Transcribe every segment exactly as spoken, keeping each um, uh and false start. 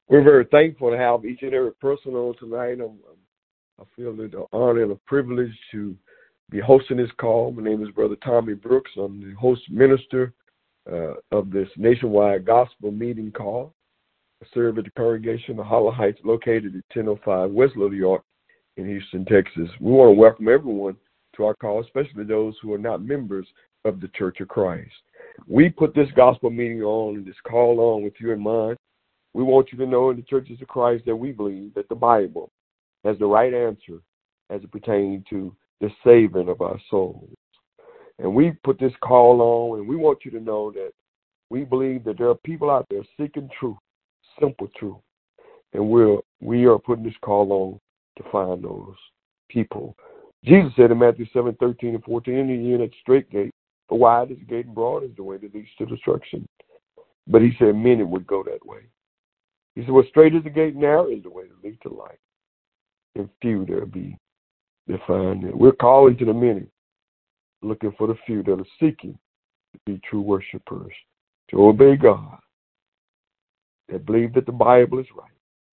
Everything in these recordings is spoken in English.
We're very thankful to have each and every person on tonight. I'm, I feel the honor and the privilege to be hosting this call. My name is Brother Tommy Brooks. I'm the host minister uh, of this nationwide gospel meeting call. I serve at the congregation of Hollow Heights, located at ten oh five West Little York in Houston, Texas. We want to welcome everyone to our call, especially those who are not members of the Church of Christ. We put this gospel meeting on and this call on with you in mind. We want you to know in the Churches of Christ that we believe that the Bible has the right answer as it pertains to the saving of our souls. And we put this call on, and we want you to know that we believe that there are people out there seeking truth, simple truth. And we're, we are putting this call on to find those people. Jesus said in Matthew seven, thirteen and fourteen, "Enter ye in at the straight gate, for wide is the gate and broad is the way that leads to destruction." But he said many would go that way. He said, well, straight is the gate, narrow is the way that leads to life, and few there be that find it. We're calling to the many, looking for the few that are seeking to be true worshipers, to obey God, that believe that the Bible is right.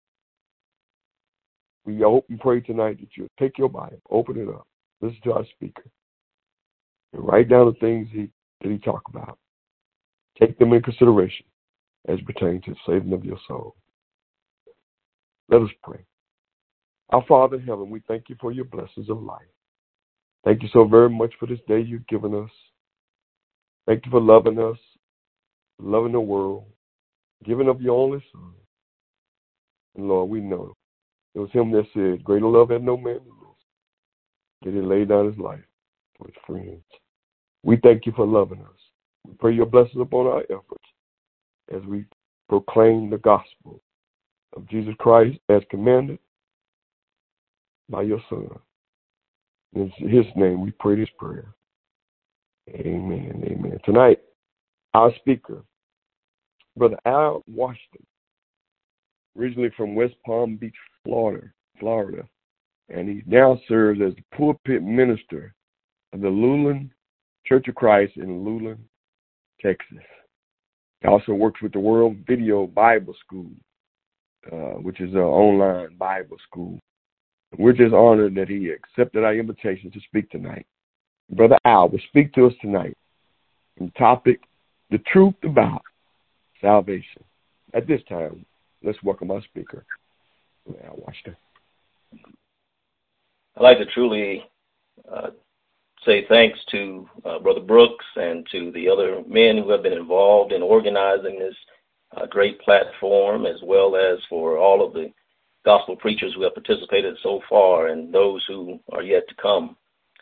We hope and pray tonight that you'll take your Bible, open it up, listen to our speaker, and write down the things he, that he talked about. Take them in consideration as pertains to the saving of your soul. Let us pray. Our Father in heaven, we thank you for your blessings of life. Thank you so very much for this day you've given us. Thank you for loving us, loving the world, giving up your only Son. And Lord, we know it was him that said, greater love had no man than this, that he laid down his life for his friends. We thank you for loving us. We pray your blessings upon our efforts as we proclaim the gospel of Jesus Christ as commanded by your Son. In his name we pray this prayer. Amen, amen. Tonight, our speaker, Brother Al Washington, originally from West Palm Beach, Florida, Florida, and he now serves as the pulpit minister of the Luling Church of Christ in Luling, Texas. He also works with the World Video Bible School, uh, which is an online Bible school. We're just honored that he accepted our invitation to speak tonight. Brother Al will speak to us tonight on the topic, the truth about salvation. At this time, let's welcome our speaker, Al Washington. I'd like to truly uh, say thanks to uh, Brother Brooks and to the other men who have been involved in organizing this uh, great platform, as well as for all of the gospel preachers who have participated so far and those who are yet to come.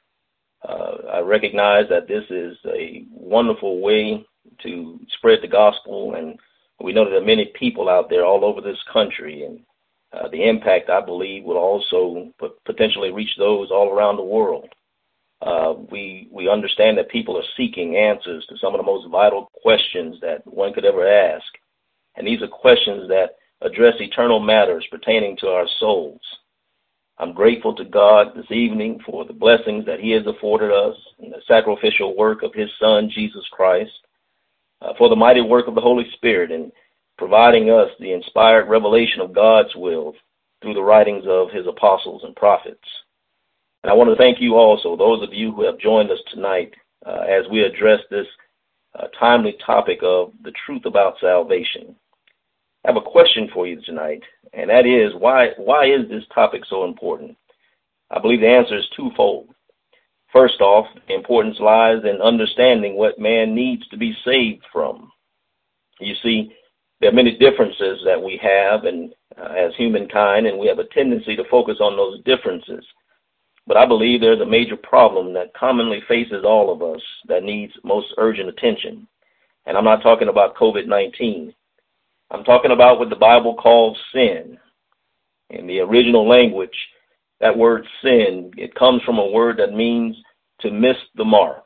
Uh, I recognize that this is a wonderful way to spread the gospel, and we know that there are many people out there all over this country, and uh, the impact, I believe, will also potentially reach those all around the world. Uh, we we understand that people are seeking answers to some of the most vital questions that one could ever ask, and these are questions that address eternal matters pertaining to our souls. I'm grateful to God this evening for the blessings that he has afforded us and the sacrificial work of his Son, Jesus Christ, uh, for the mighty work of the Holy Spirit in providing us the inspired revelation of God's will through the writings of his apostles and prophets. And I want to thank you also, those of you who have joined us tonight, uh, as we address this uh, timely topic of the truth about salvation. I have a question for you tonight, and that is, why why is this topic so important? I believe the answer is twofold. First off, the importance lies in understanding what man needs to be saved from. You see, there are many differences that we have and uh, as humankind, and we have a tendency to focus on those differences. But I believe there's a major problem that commonly faces all of us that needs most urgent attention. And I'm not talking about COVID nineteen. I'm talking about what the Bible calls sin. In the original language, that word sin, it comes from a word that means to miss the mark.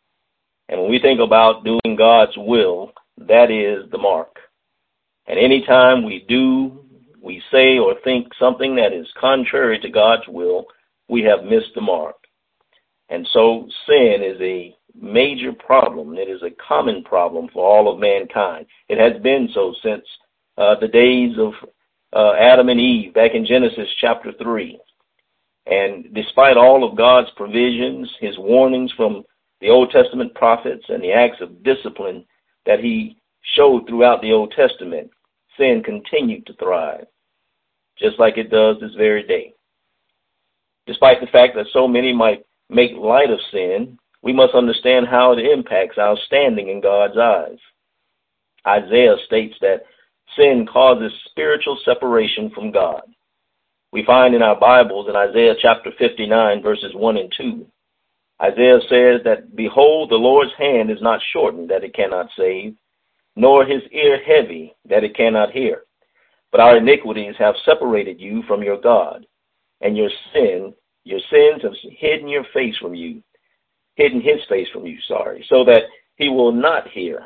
And when we think about doing God's will, that is the mark. And anytime we do, we say or think something that is contrary to God's will, we have missed the mark. And so sin is a major problem. It is a common problem for all of mankind. It has been so since uh, the days of uh, Adam and Eve back in Genesis chapter three. And despite all of God's provisions, his warnings from the Old Testament prophets, and the acts of discipline that he showed throughout the Old Testament, sin continued to thrive, just like it does this very day. Despite the fact that so many might make light of sin, we must understand how it impacts our standing in God's eyes. Isaiah states that sin causes spiritual separation from God. We find in our Bibles in Isaiah chapter fifty-nine, verses one and two, Isaiah says that, "Behold, the Lord's hand is not shortened that it cannot save, nor his ear heavy that it cannot hear. But our iniquities have separated you from your God, and your sin, your sins have hidden your face from you, hidden his face from you, sorry, so that he will not hear."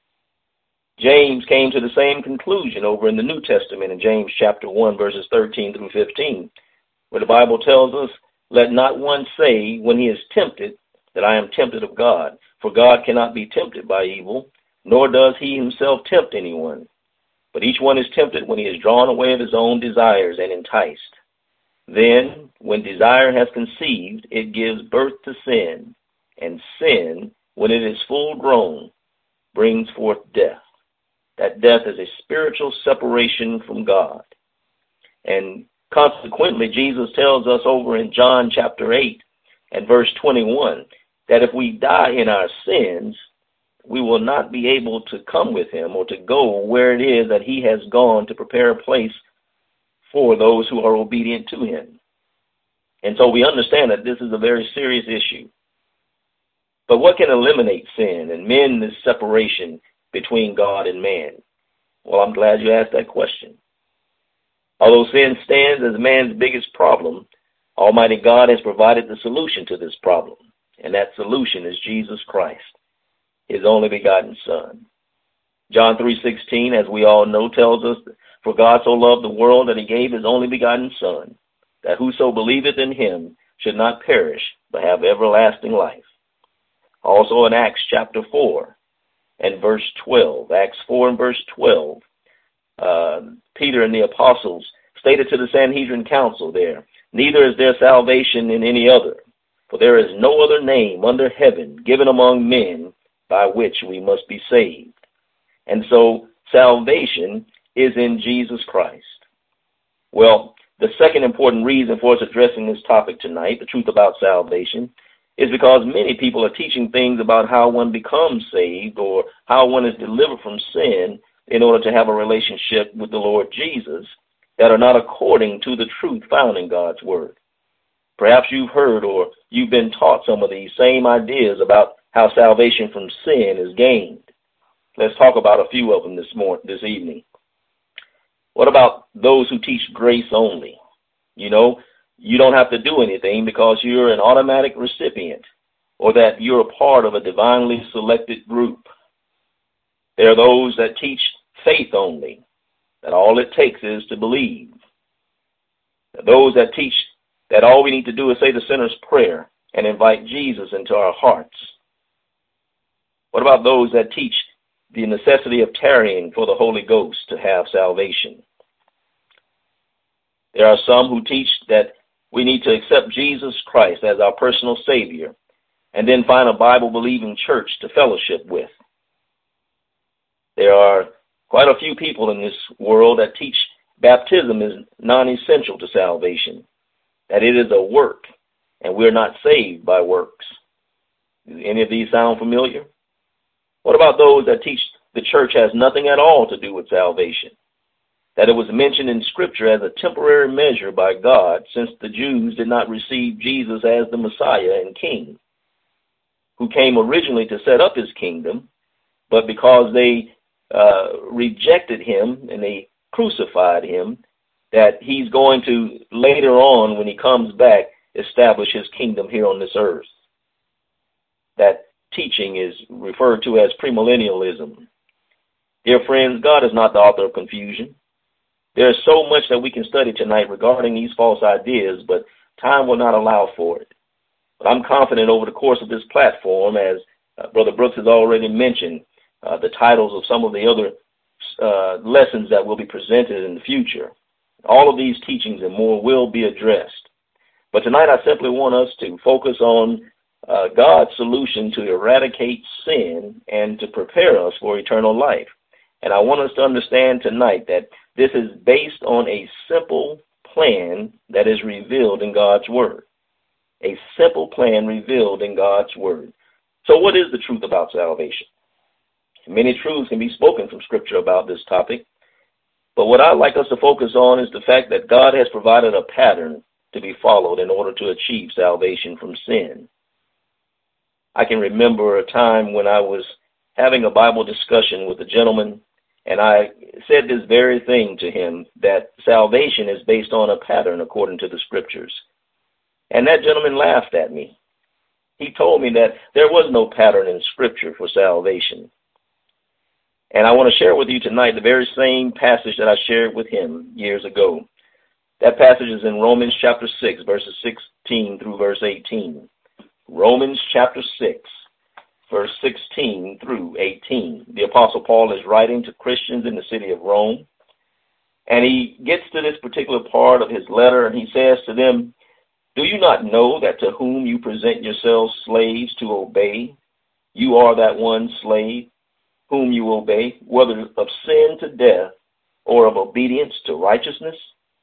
James came to the same conclusion over in the New Testament in James chapter one, verses thirteen through fifteen, where the Bible tells us, "Let not one say when he is tempted that I am tempted of God, for God cannot be tempted by evil, nor does he himself tempt anyone. But each one is tempted when he is drawn away of his own desires and enticed. Then, when desire has conceived, it gives birth to sin, and sin, when it is full grown, brings forth death." That death is a spiritual separation from God. And consequently, Jesus tells us over in John chapter eight and verse twenty-one that if we die in our sins, we will not be able to come with him or to go where it is that he has gone to prepare a place for those who are obedient to him. And so we understand that this is a very serious issue. But what can eliminate sin and mend this separation between God and man? Well, I'm glad you asked that question. Although sin stands as man's biggest problem, Almighty God has provided the solution to this problem, and that solution is Jesus Christ, his only begotten Son. John three sixteen, as we all know, tells us, "For God so loved the world that he gave his only begotten Son, that whoso believeth in him should not perish, but have everlasting life." Also in Acts chapter four and verse twelve, Acts four and verse twelve, uh, Peter and the apostles stated to the Sanhedrin council there, "Neither is there salvation in any other, for there is no other name under heaven given among men by which we must be saved." And so salvation is in Jesus Christ. Well, the second important reason for us addressing this topic tonight, the truth about salvation, is because many people are teaching things about how one becomes saved or how one is delivered from sin in order to have a relationship with the Lord Jesus that are not according to the truth found in God's Word. Perhaps you've heard or you've been taught some of these same ideas about how salvation from sin is gained. Let's talk about a few of them this morning, this evening. What about those who teach grace only? You know, you don't have to do anything because you're an automatic recipient or that you're a part of a divinely selected group. There are those that teach faith only, that all it takes is to believe. Those that teach that all we need to do is say the sinner's prayer and invite Jesus into our hearts. What about those that teach the necessity of tarrying for the Holy Ghost to have salvation? There are some who teach that we need to accept Jesus Christ as our personal Savior and then find a Bible-believing church to fellowship with. There are quite a few people in this world that teach baptism is non-essential to salvation, that it is a work, and we're not saved by works. Do any of these sound familiar? What about those that teach the church has nothing at all to do with salvation, that it was mentioned in Scripture as a temporary measure by God since the Jews did not receive Jesus as the Messiah and King, who came originally to set up his kingdom, but because they uh, rejected him and they crucified him, that he's going to later on, when he comes back, establish his kingdom here on this earth. That teaching is referred to as premillennialism. Dear friends, God is not the author of confusion. There's so much that we can study tonight regarding these false ideas, but time will not allow for it. But I'm confident over the course of this platform, as uh, Brother Brooks has already mentioned, uh, the titles of some of the other uh, lessons that will be presented in the future, All of these teachings and more will be addressed. But tonight I simply want us to focus on uh, God's solution to eradicate sin and to prepare us for eternal life. And I want us to understand tonight that this is based on a simple plan that is revealed in God's Word. A simple plan revealed in God's Word. So what is the truth about salvation? Many truths can be spoken from Scripture about this topic. But what I'd like us to focus on is the fact that God has provided a pattern to be followed in order to achieve salvation from sin. I can remember a time when I was having a Bible discussion with a gentleman, and I said this very thing to him, that salvation is based on a pattern according to the Scriptures. And that gentleman laughed at me. He told me that there was no pattern in Scripture for salvation. And I want to share with you tonight the very same passage that I shared with him years ago. That passage is in Romans chapter six, verses sixteen through verse eighteen. Romans chapter six, verse sixteen through eighteen. The Apostle Paul is writing to Christians in the city of Rome. And he gets to this particular part of his letter, and he says to them, "Do you not know that to whom you present yourselves slaves to obey, you are that one slave whom you obey, whether of sin to death or of obedience to righteousness?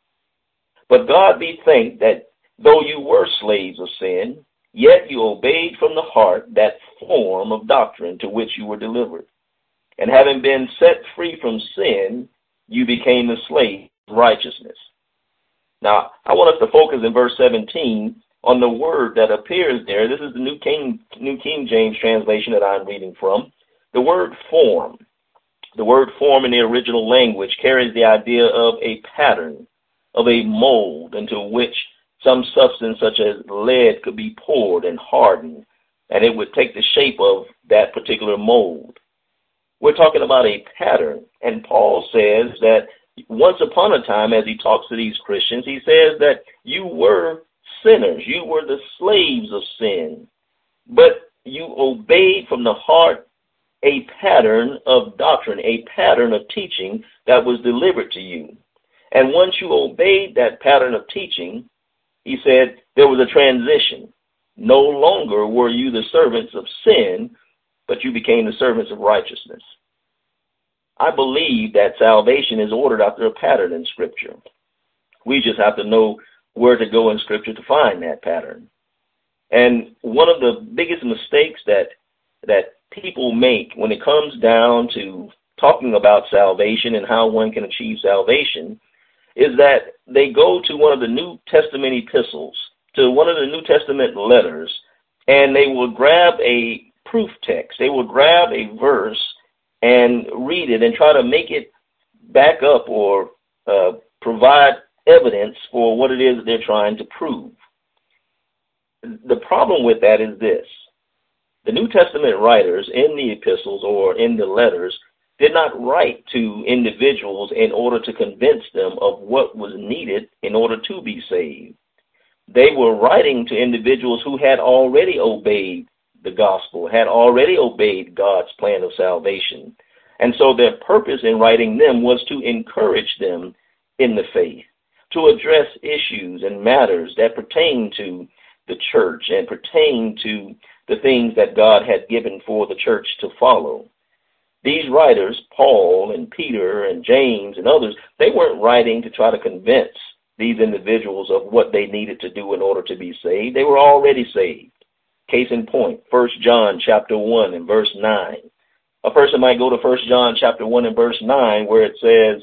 But God be thanked that though you were slaves of sin, yet you obeyed from the heart that form of doctrine to which you were delivered. And having been set free from sin, you became the slave of righteousness." Now, I want us to focus in verse seventeen on the word that appears there. This is the New King, New King James translation that I'm reading from. The word form. The word form in the original language carries the idea of a pattern, of a mold into which some substance such as lead could be poured and hardened, and it would take the shape of that particular mold. We're talking about a pattern, and Paul says that once upon a time, as he talks to these Christians, he says that you were sinners, you were the slaves of sin, but you obeyed from the heart a pattern of doctrine, a pattern of teaching that was delivered to you. And once you obeyed that pattern of teaching, he said there was a transition. No longer were you the servants of sin, but you became the servants of righteousness. I believe that salvation is ordered after a pattern in Scripture. We just have to know where to go in Scripture to find that pattern. And one of the biggest mistakes that that people make when it comes down to talking about salvation and how one can achieve salvation is that they go to one of the New Testament epistles, to one of the New Testament letters, and they will grab a proof text. They will grab a verse and read it and try to make it back up or uh, provide evidence for what it is that they're trying to prove. The problem with that is this. The New Testament writers in the epistles or in the letters did not write to individuals in order to convince them of what was needed in order to be saved. They were writing to individuals who had already obeyed the gospel, had already obeyed God's plan of salvation. And so their purpose in writing them was to encourage them in the faith, to address issues and matters that pertain to the church and pertain to the things that God had given for the church to follow. These writers, Paul and Peter and James and others, they weren't writing to try to convince these individuals of what they needed to do in order to be saved. They were already saved. Case in point, First John chapter one and verse nine. A person might go to First John chapter one and verse nine where it says,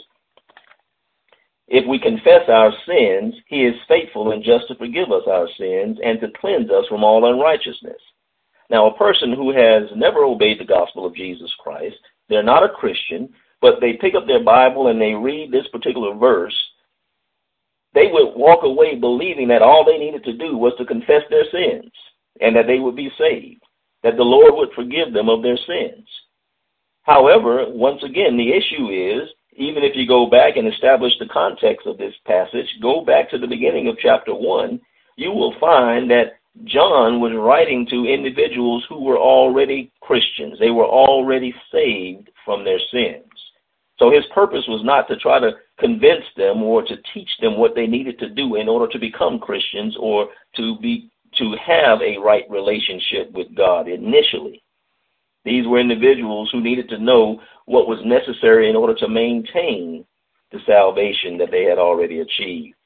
"If we confess our sins, he is faithful and just to forgive us our sins and to cleanse us from all unrighteousness." Now, a person who has never obeyed the gospel of Jesus Christ, they're not a Christian, but they pick up their Bible and they read this particular verse, they would walk away believing that all they needed to do was to confess their sins and that they would be saved, that the Lord would forgive them of their sins. However, once again, the issue is, even if you go back and establish the context of this passage, go back to the beginning of chapter one, you will find that John was writing to individuals who were already Christians. They were already saved from their sins. So his purpose was not to try to convince them or to teach them what they needed to do in order to become Christians or to be to have a right relationship with God initially. These were individuals who needed to know what was necessary in order to maintain the salvation that they had already achieved.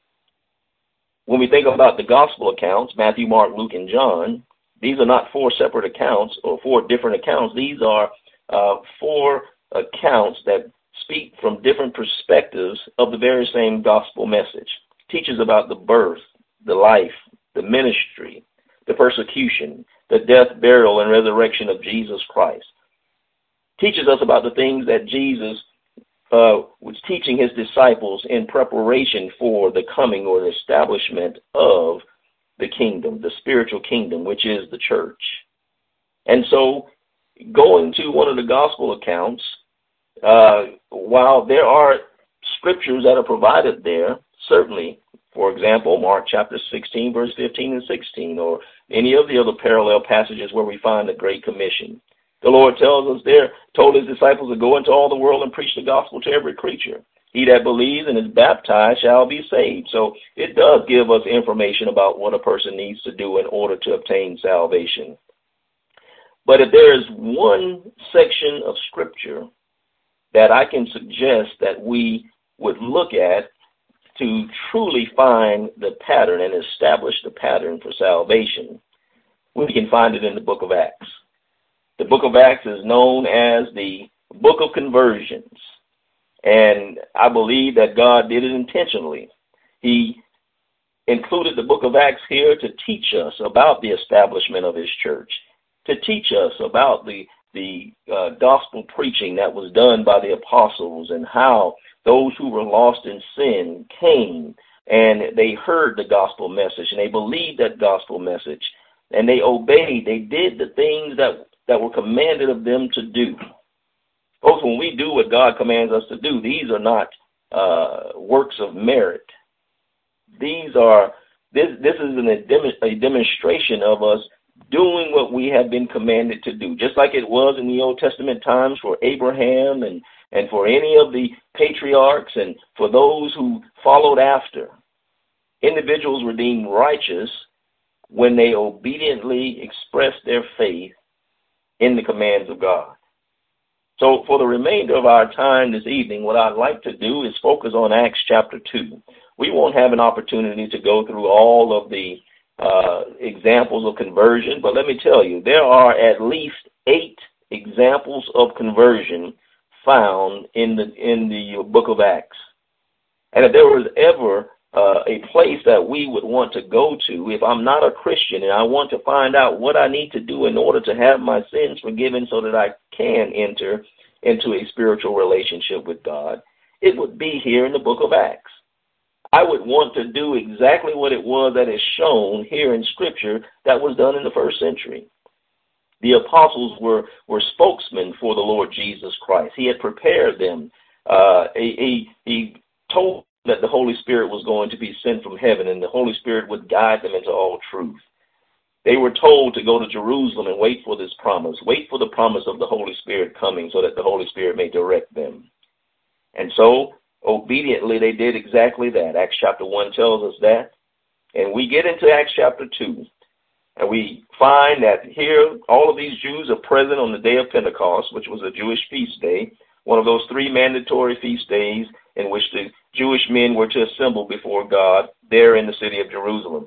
When we think about the gospel accounts, Matthew, Mark, Luke, and John, these are not four separate accounts or four different accounts. These are uh, four accounts that speak from different perspectives of the very same gospel message. Teaches about the birth, the life, the ministry, the persecution, the death, burial, and resurrection of Jesus Christ. Teaches us about the things that Jesus uh, was teaching his disciples in preparation for the coming or the establishment of the kingdom, the spiritual kingdom, which is the church. And so going to one of the gospel accounts, uh, while there are scriptures that are provided there, certainly, for example, Mark chapter sixteen, verse fifteen and sixteen, or any of the other parallel passages where we find the Great Commission. The Lord tells us there, told his disciples to go into all the world and preach the gospel to every creature. He that believes and is baptized shall be saved. So it does give us information about what a person needs to do in order to obtain salvation. But if there is one section of Scripture that I can suggest that we would look at to truly find the pattern and establish the pattern for salvation, we can find it in the book of Acts. The book of Acts is known as the book of conversions. And I believe that God did it intentionally. He included the book of Acts here to teach us about the establishment of his church, to teach us about the, the uh, gospel preaching that was done by the apostles and how those who were lost in sin came and they heard the gospel message and they believed that gospel message and they obeyed. They did the things that, that were commanded of them to do. Folks, when we do what God commands us to do, these are not uh, works of merit. These are, this, this is an, a demonstration of us doing what we have been commanded to do, just like it was in the Old Testament times for Abraham and, and for any of the patriarchs and for those who followed after. Individuals were deemed righteous when they obediently expressed their faith in the commands of God. So for the remainder of our time this evening, what I'd like to do is focus on Acts chapter two. We won't have an opportunity to go through all of the uh, examples of conversion, but let me tell you, there are at least eight examples of conversion found in the in the book of Acts. And if there was ever uh, a place that we would want to go to, if I'm not a Christian and I want to find out what I need to do in order to have my sins forgiven so that I can enter into a spiritual relationship with God, it would be here in the book of Acts. I would want to do exactly what it was that is shown here in Scripture that was done in the first century. The apostles were, were spokesmen for the Lord Jesus Christ. He had prepared them. Uh, he, he, he told that the Holy Spirit was going to be sent from heaven and the Holy Spirit would guide them into all truth. They were told to go to Jerusalem and wait for this promise. Wait for the promise of the Holy Spirit coming so that the Holy Spirit may direct them. And so, obediently, they did exactly that. Acts chapter one tells us that. And we get into Acts chapter two. And we find that here, all of these Jews are present on the day of Pentecost, which was a Jewish feast day, one of those three mandatory feast days in which the Jewish men were to assemble before God there in the city of Jerusalem.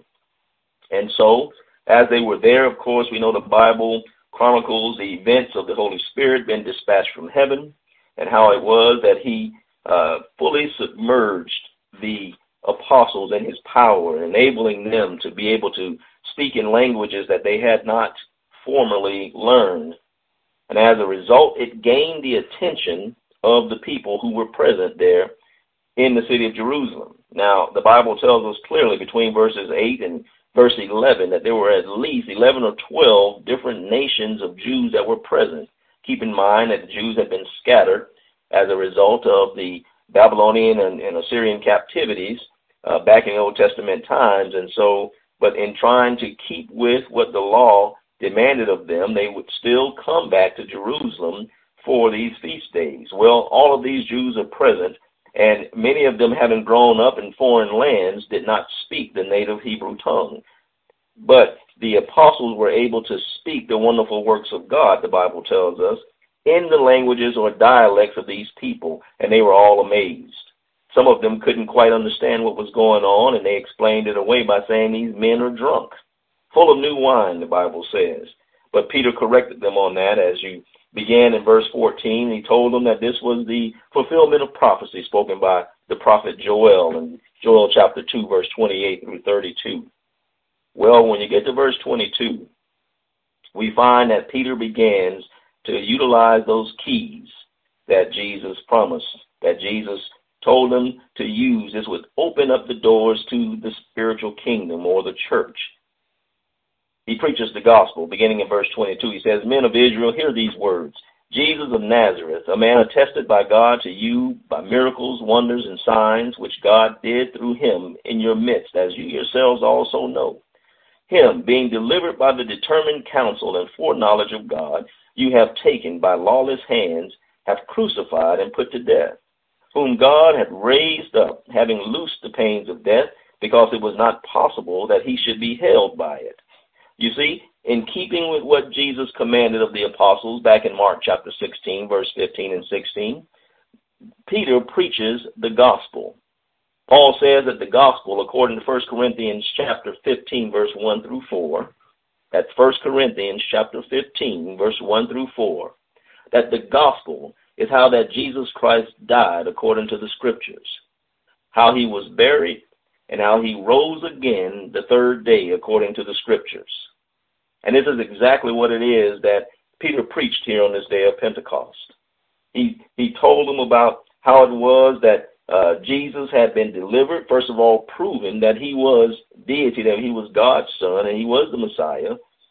And so, as they were there, of course, we know the Bible chronicles the events of the Holy Spirit being dispatched from heaven and how it was that he uh, fully submerged the apostles in his power, enabling them to be able to speak in languages that they had not formerly learned. And as a result, it gained the attention of the people who were present there in the city of Jerusalem. Now, the Bible tells us clearly between verses eight and verse eleven that there were at least eleven or twelve different nations of Jews that were present. Keep in mind that the Jews had been scattered as a result of the Babylonian and, and Assyrian captivities uh, back in the Old Testament times. And so, but in trying to keep with what the law demanded of them, they would still come back to Jerusalem for these feast days. Well, all of these Jews are present, And many of them, having grown up in foreign lands, did not speak the native Hebrew tongue. But the apostles were able to speak the wonderful works of God, the Bible tells us, in the languages or dialects of these people, and they were all amazed. Some of them couldn't quite understand what was going on, and they explained it away by saying these men are drunk, full of new wine, the Bible says. But Peter corrected them on that as you began in verse fourteen. He told them that this was the fulfillment of prophecy spoken by the prophet Joel in Joel chapter two, verse twenty-eight through thirty-two. Well, when you get to verse twenty-two, we find that Peter begins to utilize those keys that Jesus promised, that Jesus told them to use. This would open up the doors to the spiritual kingdom or the church. He preaches the gospel, beginning in verse twenty-two. He says, "Men of Israel, hear these words. Jesus of Nazareth, a man attested by God to you by miracles, wonders, and signs, which God did through him in your midst, as you yourselves also know. Him, being delivered by the determined counsel and foreknowledge of God, you have taken by lawless hands, have crucified and put to death, whom God had raised up, having loosed the pains of death, because it was not possible that he should be held by it." You see, in keeping with what Jesus commanded of the apostles back in Mark chapter sixteen, verse fifteen and sixteen, Peter preaches the gospel. Paul says that the gospel, according to First Corinthians chapter fifteen, verse one through four, that's First Corinthians chapter fifteen, verse one through four, that the gospel is how that Jesus Christ died according to the scriptures, how he was buried, and how he rose again the third day according to the scriptures. And this is exactly what it is that Peter preached here on this day of Pentecost. He he told them about how it was that uh, Jesus had been delivered, first of all, proving that he was deity, that he was God's son, and he was the Messiah,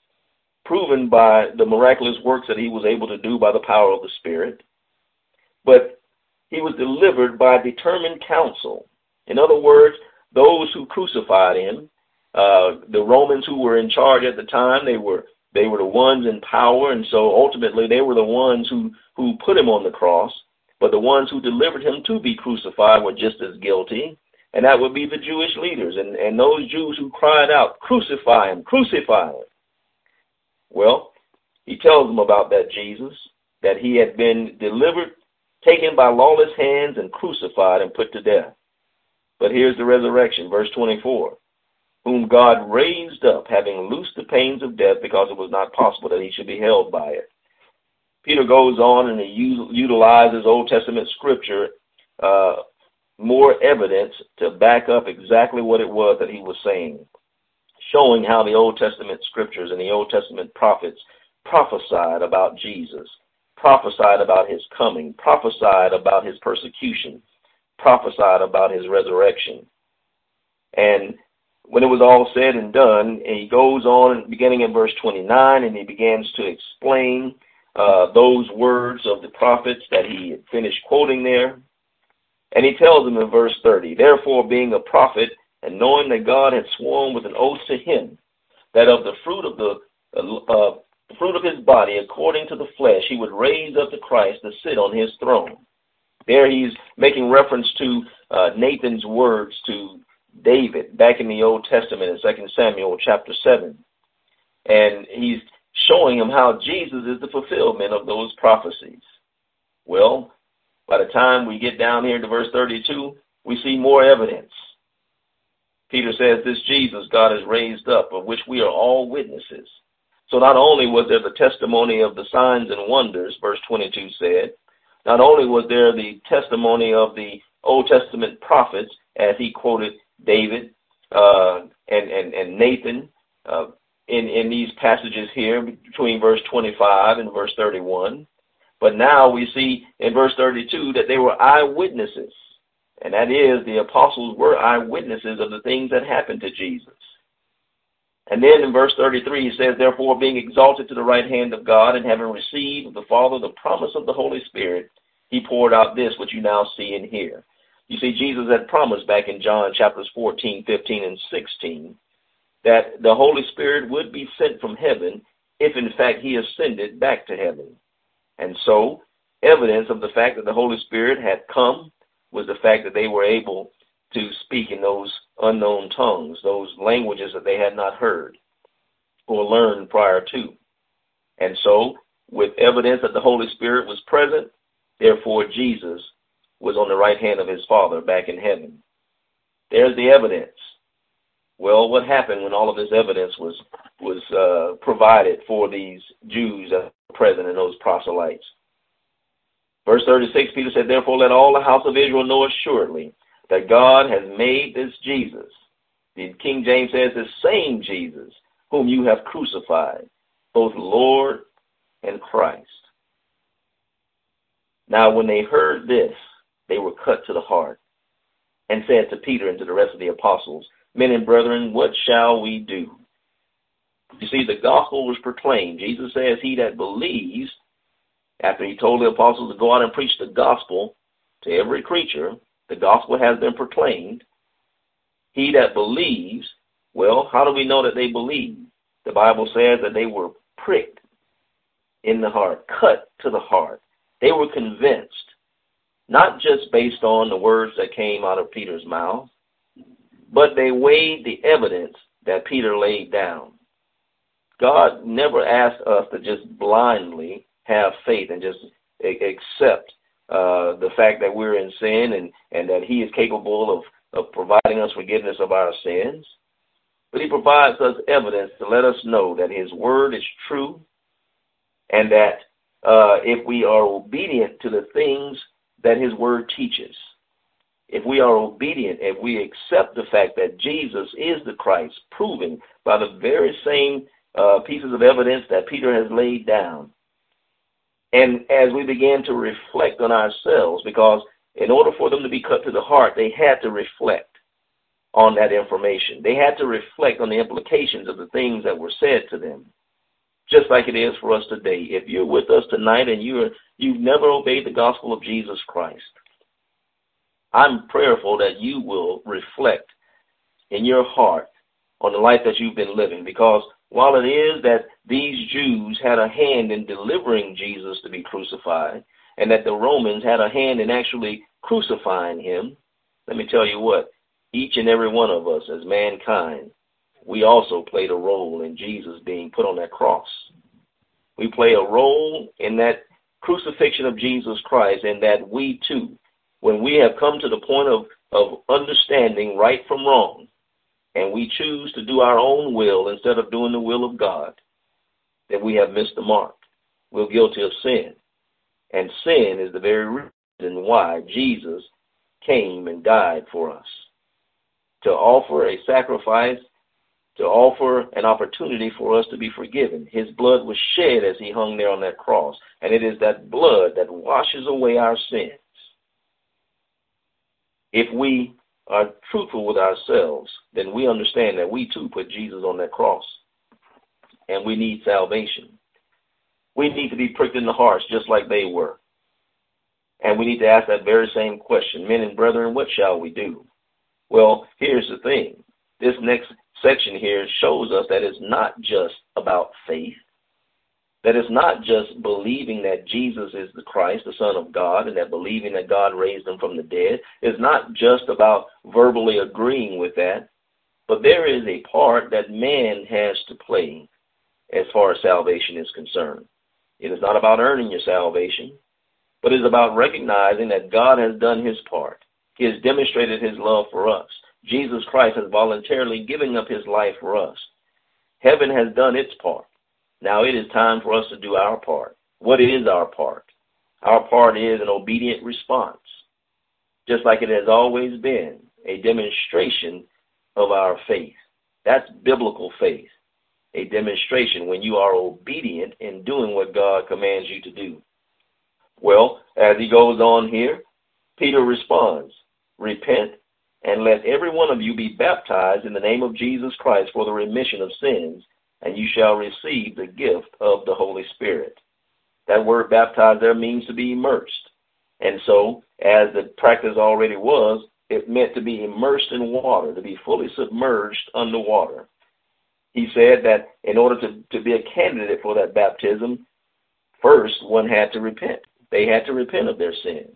proven by the miraculous works that he was able to do by the power of the Spirit. But he was delivered by determined counsel. In other words, those who crucified him, uh, the Romans who were in charge at the time, they were they were the ones in power, and so ultimately they were the ones who, who put him on the cross. But the ones who delivered him to be crucified were just as guilty, and that would be the Jewish leaders and, and those Jews who cried out, "Crucify him, crucify him." Well, he tells them about that Jesus, that he had been delivered, taken by lawless hands, and crucified and put to death. But here's the resurrection, verse twenty-four. "Whom God raised up, having loosed the pains of death, because it was not possible that he should be held by it." Peter goes on and he utilizes Old Testament scripture, uh, more evidence to back up exactly what it was that he was saying, showing how the Old Testament scriptures and the Old Testament prophets prophesied about Jesus, prophesied about his coming, prophesied about his persecution, prophesied about his resurrection. And when it was all said and done, he goes on beginning in verse twenty-nine, and he begins to explain uh, those words of the prophets that he had finished quoting there. And he tells them in verse thirty, "Therefore, being a prophet, and knowing that God had sworn with an oath to him, that of the fruit of the uh, fruit of his body, according to the flesh, he would raise up the Christ to sit on his throne." There he's making reference to uh, Nathan's words to David back in the Old Testament in Second Samuel chapter seven. And he's showing him how Jesus is the fulfillment of those prophecies. Well, by the time we get down here to verse thirty-two, we see more evidence. Peter says, "This Jesus God has raised up, of which we are all witnesses." So not only was there the testimony of the signs and wonders, verse twenty-two said, not only was there the testimony of the Old Testament prophets, as he quoted David uh, and, and, and Nathan uh, in, in these passages here between verse twenty-five and verse thirty-one, but now we see in verse thirty-two that they were eyewitnesses. And that is, the apostles were eyewitnesses of the things that happened to Jesus. And then in verse thirty-three, he says, "Therefore, being exalted to the right hand of God, and having received of the Father the promise of the Holy Spirit, he poured out this which you now see and hear." You see, Jesus had promised back in John chapters fourteen, fifteen, and sixteen that the Holy Spirit would be sent from heaven if, in fact, he ascended back to heaven. And so, evidence of the fact that the Holy Spirit had come was the fact that they were able to speak in those unknown tongues, those languages that they had not heard or learned prior to. And so, with evidence that the Holy Spirit was present, therefore Jesus was on the right hand of his Father back in heaven. There's the evidence. Well, what happened when all of this evidence was was uh, provided for these Jews that were present and those proselytes? Verse thirty-six, Peter said, therefore let all the house of Israel know assuredly that God has made this Jesus, the King James says, the same Jesus, whom you have crucified, both Lord and Christ. Now, when they heard this, they were cut to the heart and said to Peter and to the rest of the apostles, men and brethren, what shall we do? You see, the gospel was proclaimed. Jesus says, he that believes, after he told the apostles to go out and preach the gospel to every creature, the gospel has been proclaimed. He that believes, well, how do we know that they believe? The Bible says that they were pricked in the heart, cut to the heart. They were convinced, not just based on the words that came out of Peter's mouth, but they weighed the evidence that Peter laid down. God never asked us to just blindly have faith and just accept uh, the fact that we're in sin and, and that he is capable of, of providing us forgiveness of our sins. But he provides us evidence to let us know that his word is true and that uh, if we are obedient to the things that his word teaches, if we are obedient, if we accept the fact that Jesus is the Christ, proven by the very same uh, pieces of evidence that Peter has laid down, and as we begin to reflect on ourselves, because in order for them to be cut to the heart, they had to reflect on that information. They had to reflect on the implications of the things that were said to them, just like it is for us today. If you're with us tonight and you're, you've never obeyed the gospel of Jesus Christ, I'm prayerful that you will reflect in your heart on the life that you've been living, because while it is that these Jews had a hand in delivering Jesus to be crucified, and that the Romans had a hand in actually crucifying him, let me tell you what, each and every one of us as mankind, we also played a role in Jesus being put on that cross. We play a role in that crucifixion of Jesus Christ, and that we too, when we have come to the point of, of understanding right from wrong, and we choose to do our own will instead of doing the will of God, that we have missed the mark. We're guilty of sin. And sin is the very reason why Jesus came and died for us, to offer a sacrifice, to offer an opportunity for us to be forgiven. His blood was shed as he hung there on that cross, and it is that blood that washes away our sins. If we are truthful with ourselves, then we understand that we too put Jesus on that cross, and we need salvation. We need to be pricked in the hearts just like they were. And we need to ask that very same question, men and brethren, what shall we do? Well, here's the thing. This next section here shows us that it's not just about faith, that it's not just believing that Jesus is the Christ, the Son of God, and that believing that God raised him from the dead. It's not just about verbally agreeing with that, but there is a part that man has to play as far as salvation is concerned. It is not about earning your salvation, but it is about recognizing that God has done his part. He has demonstrated his love for us. Jesus Christ has voluntarily given up his life for us. Heaven has done its part. Now it is time for us to do our part. What is our part? Our part is an obedient response, just like it has always been, a demonstration of our faith. That's biblical faith, a demonstration when you are obedient in doing what God commands you to do. Well, as he goes on here, Peter responds, repent and let every one of you be baptized in the name of Jesus Christ for the remission of sins, and you shall receive the gift of the Holy Spirit. That word baptized there means to be immersed. And so, as the practice already was, it meant to be immersed in water, to be fully submerged underwater. He said that in order to, to be a candidate for that baptism, first one had to repent. They had to repent of their sins.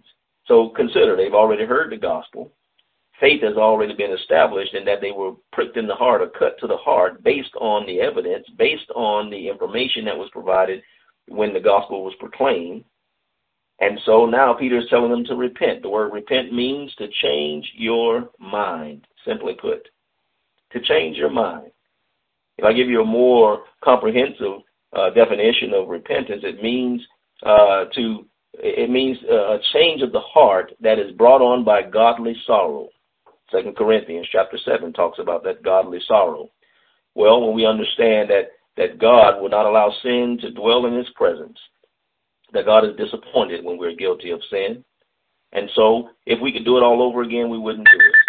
So consider, they've already heard the gospel. Faith has already been established in that they were pricked in the heart or cut to the heart based on the evidence, based on the information that was provided when the gospel was proclaimed. And so now Peter is telling them to repent. The word repent means to change your mind, simply put, to change your mind. If I give you a more comprehensive uh, definition of repentance, it means uh, to it means a change of the heart that is brought on by godly sorrow. Second Corinthians chapter seven talks about that godly sorrow. Well, when we understand that that God will not allow sin to dwell in his presence, that God is disappointed when we're guilty of sin. And so if we could do it all over again, we wouldn't do it.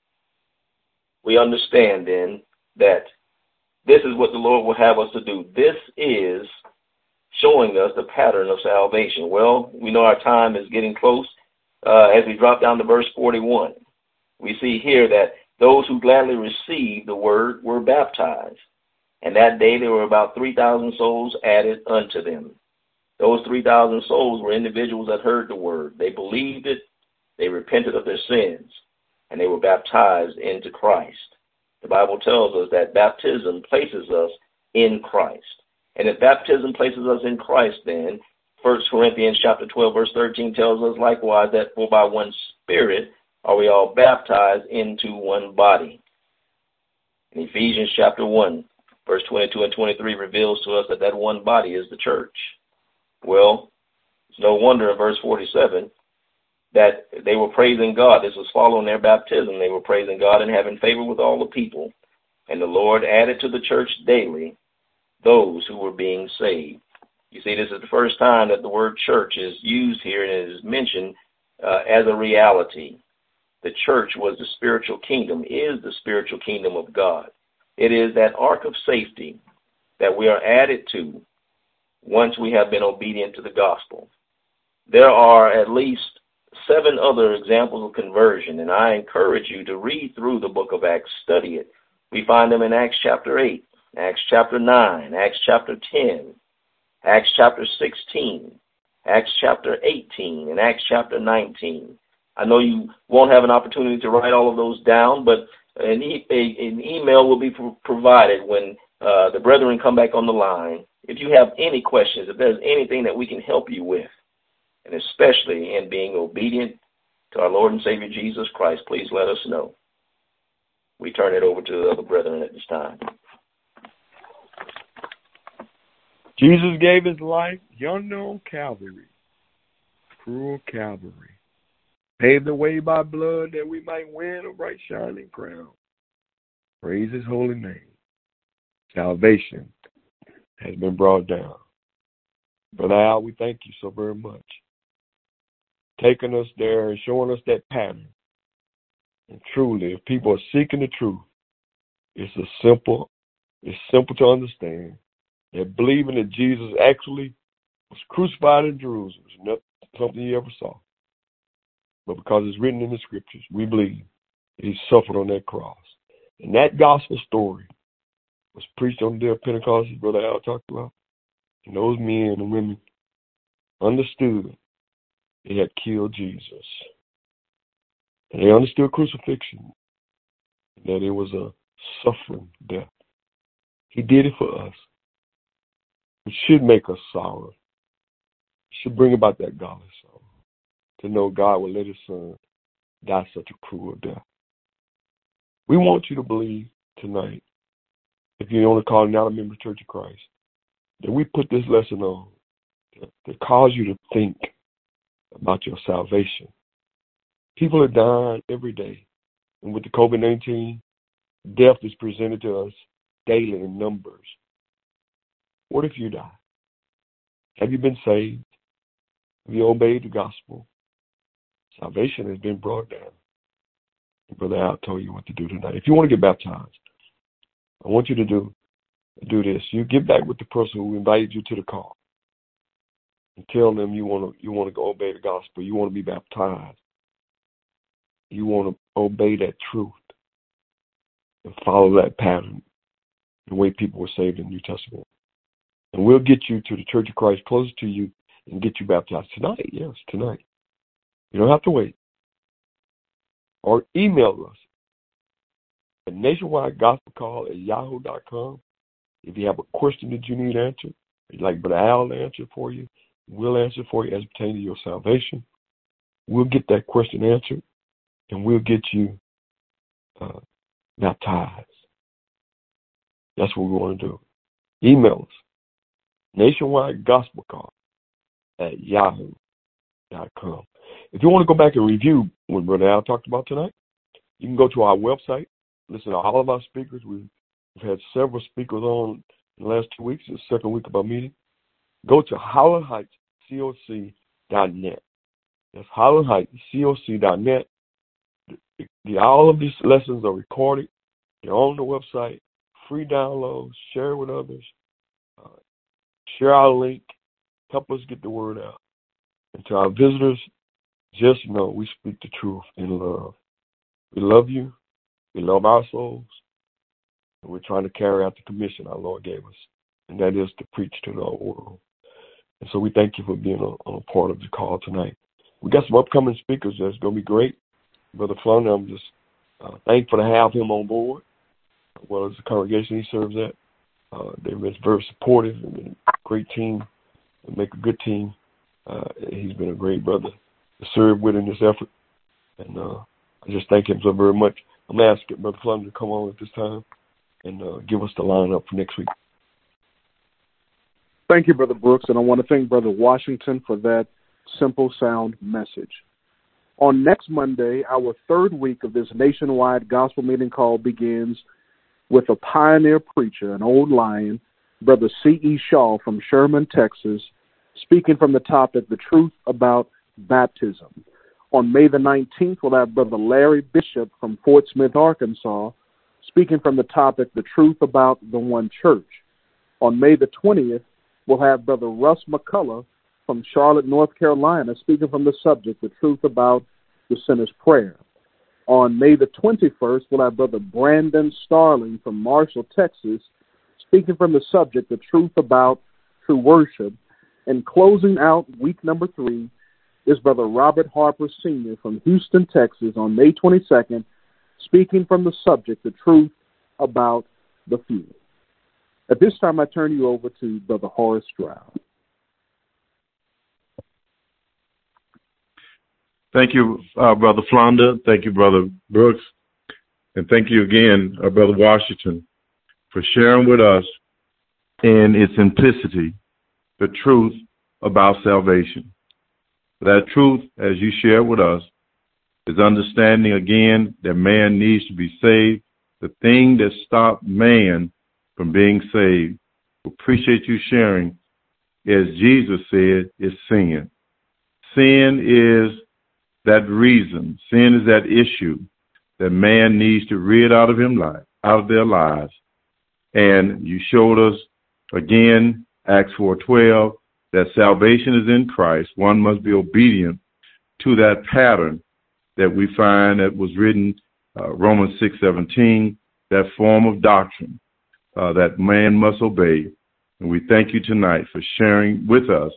We understand then that this is what the Lord will have us to do. This is showing us the pattern of salvation. Well, we know our time is getting close. Uh, as we drop down to verse forty-one, we see here that those who gladly received the word were baptized. And that day there were about three thousand souls added unto them. Those three thousand souls were individuals that heard the word. They believed it, they repented of their sins, and they were baptized into Christ. The Bible tells us that baptism places us in Christ. And if baptism places us in Christ, then First Corinthians chapter twelve, verse thirteen tells us likewise that for by one Spirit are we all baptized into one body. In Ephesians chapter one, verse twenty-two and twenty-three reveals to us that that one body is the church. Well, it's no wonder in verse forty-seven that they were praising God. This was following their baptism. They were praising God and having favor with all the people. And the Lord added to the church daily those who were being saved. You see, this is the first time that the word church is used here, and it is mentioned uh, as a reality. The church was the spiritual kingdom, is the spiritual kingdom of God. It is that ark of safety that we are added to once we have been obedient to the gospel. There are at least seven other examples of conversion, and I encourage you to read through the book of Acts, study it. We find them in Acts chapter eight, Acts chapter nine, Acts chapter ten, Acts chapter sixteen, Acts chapter eighteen, and Acts chapter nineteen. I know you won't have an opportunity to write all of those down, but an, e- a, an email will be pro- provided when uh, the brethren come back on the line. If you have any questions, if there's anything that we can help you with, and especially in being obedient to our Lord and Savior Jesus Christ, please let us know. We turn it over to the other brethren at this time. Jesus gave his life yonder on Calvary, cruel Calvary. Paved the way by blood that we might win a bright shining crown. Praise his holy name. Salvation has been brought down. Brother Al, we thank you so very much. Taking us there and showing us that pattern. And truly, if people are seeking the truth, it's a simple, it's simple to understand. They're believing that Jesus actually was crucified in Jerusalem. It's not something you ever saw. But because it's written in the scriptures, we believe that he suffered on that cross. And that gospel story was preached on the day of Pentecost, as Brother Al talked about. And those men and women understood they had killed Jesus. And they understood crucifixion, that it was a suffering death. He did it for us. It should make us sorrow. It should bring about that godly sorrow, to know God will let his son die such a cruel death. We want you to believe tonight, if you're on the call not a member of the Church of Christ, that we put this lesson on to, to cause you to think about your salvation. People are dying every day. And with the COVID nineteen, death is presented to us daily in numbers. What if you die? Have you been saved? Have you obeyed the gospel? Salvation has been brought down. And Brother Al told you what to do tonight. If you want to get baptized, I want you to do do this. You get back with the person who invited you to the call and tell them you want to you want to go obey the gospel. You want to be baptized. You want to obey that truth and follow that pattern, the way people were saved in the New Testament. And we'll get you to the Church of Christ closest to you and get you baptized tonight. Yes, tonight. You don't have to wait. Or email us at nationwide gospel call at yahoo dot com. If you have a question that you need answered, you'd like Brother Al to answer for you, we'll answer for you as pertaining to your salvation. We'll get that question answered, and we'll get you uh, baptized. That's what we want to do. Email us, nationwide gospel call at yahoo dot com. If you want to go back and review what Brother Al talked about tonight, you can go to our website, listen to all of our speakers. We've, we've had several speakers on in the last two weeks. It's the second week of our meeting. Go to Highland Heights C O C dot net. That's Highland Heights C O C dot net. The, the, all of these lessons are recorded. They're on the website. Free downloads. Share it with others. Uh, share our link. Help us get the word out. And to our visitors, just know we speak the truth in love. We love you. We love our souls. And we're trying to carry out the commission our Lord gave us, and that is to preach to the whole world. And so we thank you for being a, a part of the call tonight. We got some upcoming speakers that's going to be great. Brother Flounder, I'm just uh, thankful to have him on board, as well as the congregation he serves at. Uh, they've been very supportive and been a great team. They make a good team. Uh, he's been a great brother to serve with in this effort. And uh, I just thank him so very much. I'm going to ask Brother Flounder to come on at this time and uh, give us the lineup for next week. Thank you, Brother Brooks, and I want to thank Brother Washington for that simple, sound message. On next Monday, our third week of this nationwide gospel meeting call begins with a pioneer preacher, an old lion, Brother C E. Shaw from Sherman, Texas, speaking from the topic, The Truth About Baptism. On May the nineteenth, we'll have Brother Larry Bishop from Fort Smith, Arkansas, speaking from the topic, The Truth About the One Church. On May the twentieth, we'll have Brother Russ McCullough from Charlotte, North Carolina, speaking from the subject, The Truth About the Sinner's Prayer. On May the twenty-first, we'll have Brother Brandon Starling from Marshall, Texas, speaking from the subject, The Truth About True Worship. And closing out week number three is Brother Robert Harper Senior from Houston, Texas, on May twenty-second, speaking from the subject, The Truth About the Few. At this time, I turn you over to Brother Horace Stroud. Thank you, uh, Brother Flounder. Thank you, Brother Brooks. And thank you again, uh, Brother Washington, for sharing with us in its simplicity the truth about salvation. That truth, as you share with us, is understanding again that man needs to be saved. The thing that stopped man from being saved, we appreciate you sharing, as Jesus said, is sin. Sin is that reason, sin is that issue that man needs to rid out of him life, out of their lives. And you showed us again, Acts four twelve, that salvation is in Christ. One must be obedient to that pattern that we find that was written, uh, Romans six seventeen, that form of doctrine uh, that man must obey. And we thank you tonight for sharing with us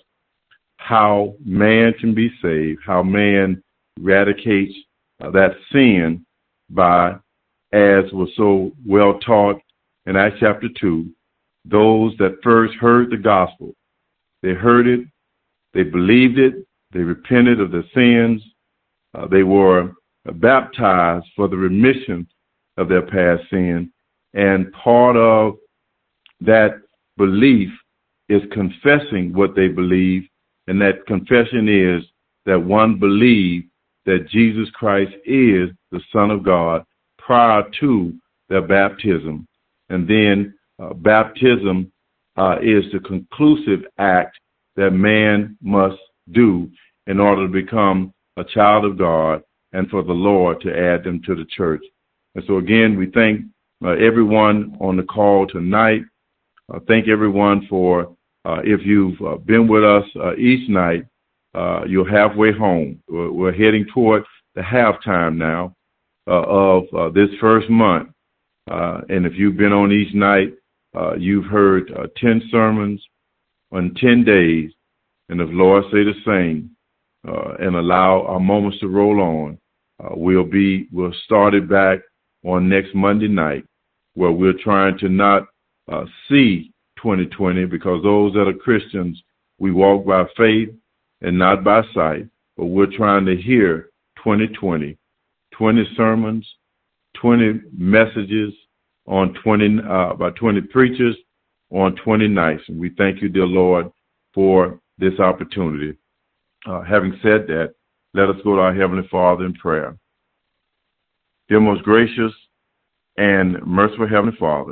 how man can be saved, how man eradicates uh, that sin by, as was so well taught in Acts chapter two, those that first heard the gospel. They heard it, they believed it, they repented of their sins, uh, they were baptized for the remission of their past sin, and part of that belief is confessing what they believe, and that confession is that one believed that Jesus Christ is the Son of God prior to their baptism. And then uh, baptism uh, is the conclusive act that man must do in order to become a child of God and for the Lord to add them to the church. And so again, we thank uh, everyone on the call tonight. Uh, thank everyone for, uh, if you've uh, been with us uh, each night, uh, you're halfway home. We're, we're heading toward the halftime now uh, of uh, this first month. Uh, and if you've been on each night, uh, you've heard uh, ten sermons on ten days. And if Lord say the same, uh, and allow our moments to roll on, uh, we'll be we'll start it back on next Monday night, where we're trying to not uh, see twenty twenty, because those that are Christians, we walk by faith and not by sight, but we're trying to hear twenty twenty, twenty sermons, twenty messages on twenty uh, by twenty preachers on twenty nights. And we thank you, dear Lord, for this opportunity. Uh, having said that, let us go to our Heavenly Father in prayer. Dear most gracious and merciful Heavenly Father,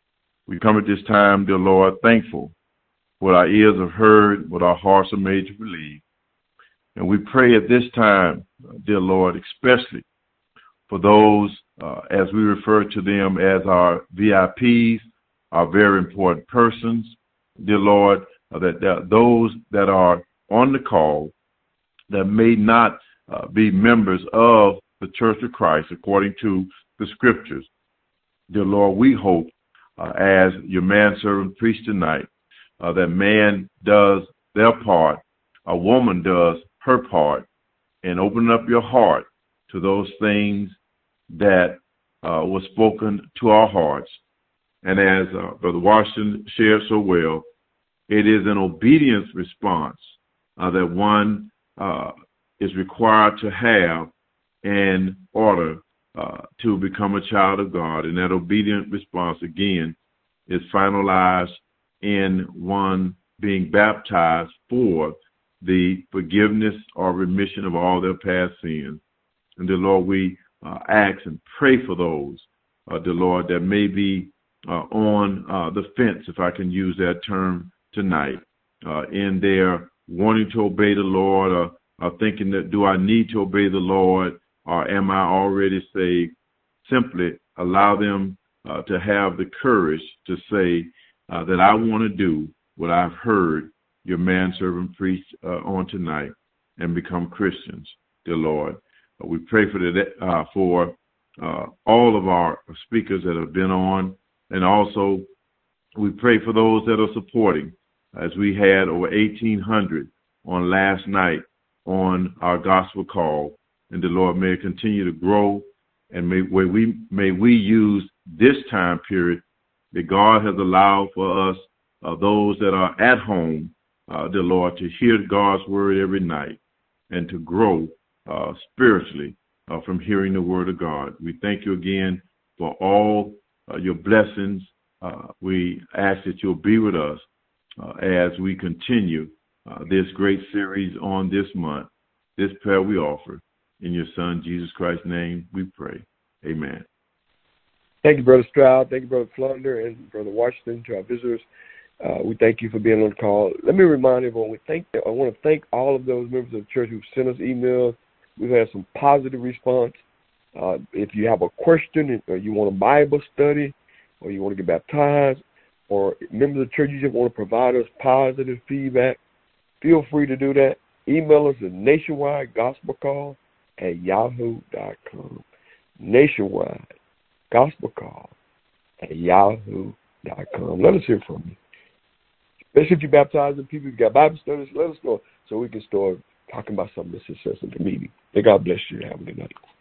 we come at this time, dear Lord, thankful for what our ears have heard, what our hearts are made to believe. And we pray at this time, dear Lord, especially for those, uh, as we refer to them as our V I Ps, our very important persons, dear Lord, uh, that, that those that are on the call that may not uh, be members of the Church of Christ according to the Scriptures. Dear Lord, we hope, uh, as your manservant preached tonight, uh, that man does their part, a woman does her part, and open up your heart to those things that uh, were spoken to our hearts. And as uh, Brother Washington shared so well, it is an obedience response uh, that one uh, is required to have in order uh, to become a child of God. And that obedient response, again, is finalized in one being baptized for the forgiveness or remission of all their past sins. And dear Lord, we uh, ask and pray for those, uh, dear Lord, that may be uh, on uh, the fence, if I can use that term tonight, uh, in their wanting to obey the Lord, or, or thinking that, do I need to obey the Lord, or am I already saved? Simply allow them uh, to have the courage to say uh, that I want to do what I've heard your manservant preach uh, on tonight, and become Christians, dear Lord. Uh, we pray for the, uh, for uh, all of our speakers that have been on, and also we pray for those that are supporting, as we had over eighteen hundred on last night on our gospel call. And the Lord may continue to grow, and may we may we use this time period that God has allowed for us, uh, those that are at home, uh, dear Lord, to hear God's word every night and to grow uh, spiritually uh, from hearing the word of God. We thank you again for all uh, your blessings. Uh, we ask that you'll be with us uh, as we continue uh, this great series on this month. This prayer we offer in your Son, Jesus Christ's name, we pray. Amen. Thank you, Brother Stroud. Thank you, Brother Flunder and Brother Washington, to our visitors. Uh, we thank you for being on the call. Let me remind everyone, we thank, I want to thank all of those members of the church who sent us emails. We've had some positive response. Uh, if you have a question, or you want a Bible study, or you want to get baptized, or members of the church, you just want to provide us positive feedback, feel free to do that. Email us at nationwide gospel call at yahoo dot com. Nationwide gospel call at yahoo dot com. Let us hear from you. Especially if you're baptizing people, you got Bible studies, let us know so we can start talking about something that's successful in the meeting. May God bless you. Have a good night.